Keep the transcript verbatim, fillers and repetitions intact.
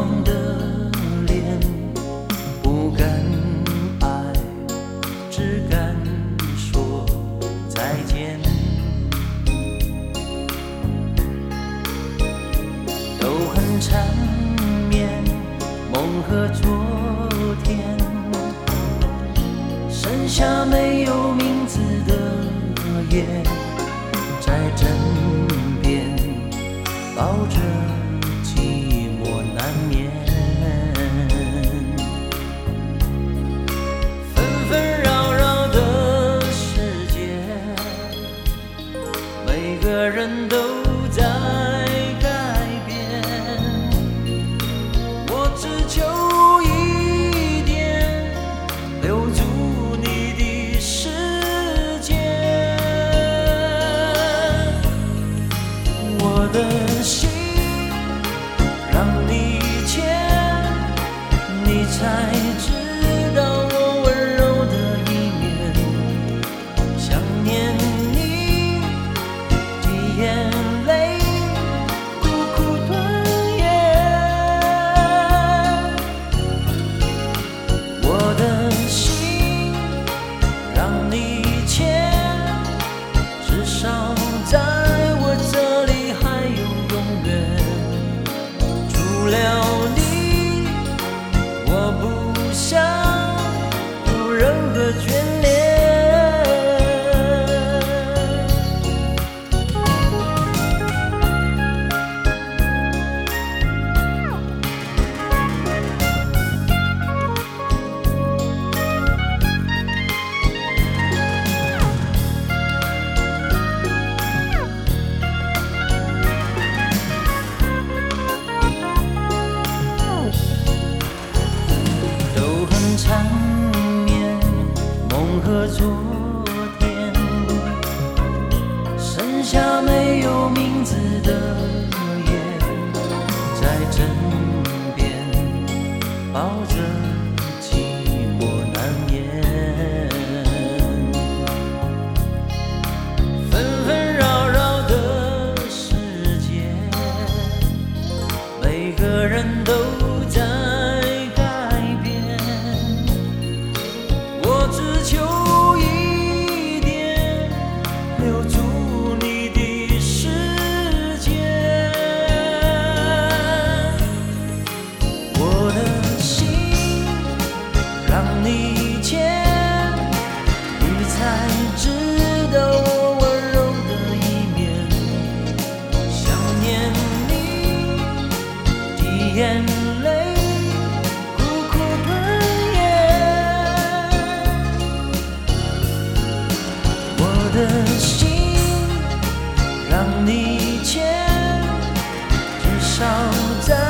光的脸，不敢爱，只敢说再见。都很缠绵，梦和昨天，剩下没有名字的夜，在枕边抱着寂寞难眠。纷纷扰扰的世界，每个人都在改变，我只求一点，留住你的时间。我的心让你牵，你才知道我温柔的一面。想念你的眼泪，苦苦吞咽。我的心让你牵，至少在我这里还有永远。除了你，我不想有任何眷恋。都很缠绵，梦和昨天，剩下没有名字的夜，在枕边抱着寂寞难眠。纷纷扰扰的世界，每个人都在只求一点，留住你的时间。我的心让你牵，你才知道我温柔的一面。想念你的眼泪，苦苦吞咽。我的心让你牵，至少在